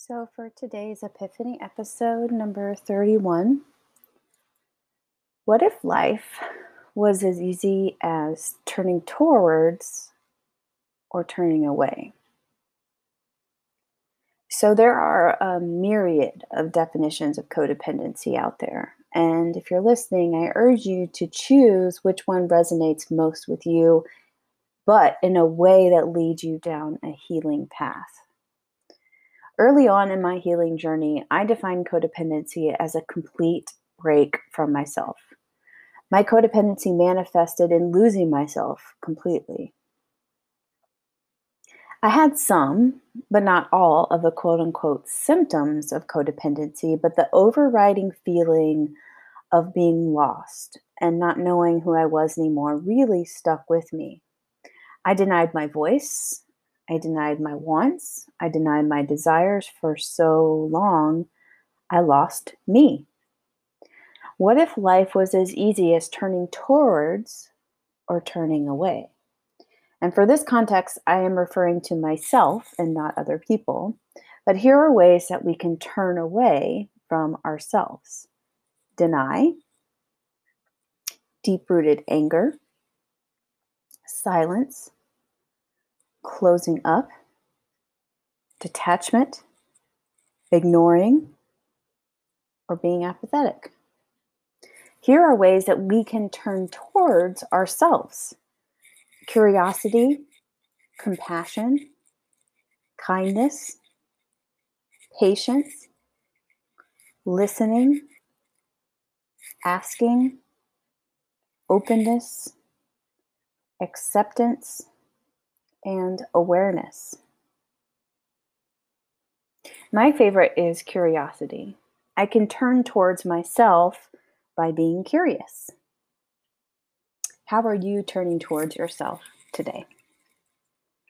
So, for today's Epiphany episode number 31, what if life was as easy as turning towards or turning away? So, there are a myriad of definitions of codependency out there. And if you're listening, I urge you to choose which one resonates most with you, but in a way that leads you down a healing path. Early on in my healing journey, I defined codependency as a complete break from myself. My codependency manifested in losing myself completely. I had some, but not all, of the quote unquote symptoms of codependency, but the overriding feeling of being lost and not knowing who I was anymore really stuck with me. I denied my voice. I denied my wants. I denied my desires for so long, I lost me. What if life was as easy as turning towards or turning away? And for this context, I am referring to myself and not other people. But here are ways that we can turn away from ourselves: deny, deep rooted anger, silence, closing up, detachment, ignoring, or being apathetic. Here are ways that we can turn towards ourselves: curiosity, compassion, kindness, patience, listening, asking, openness, acceptance, and awareness. My favorite is curiosity. I can turn towards myself by being curious. How are you turning towards yourself today?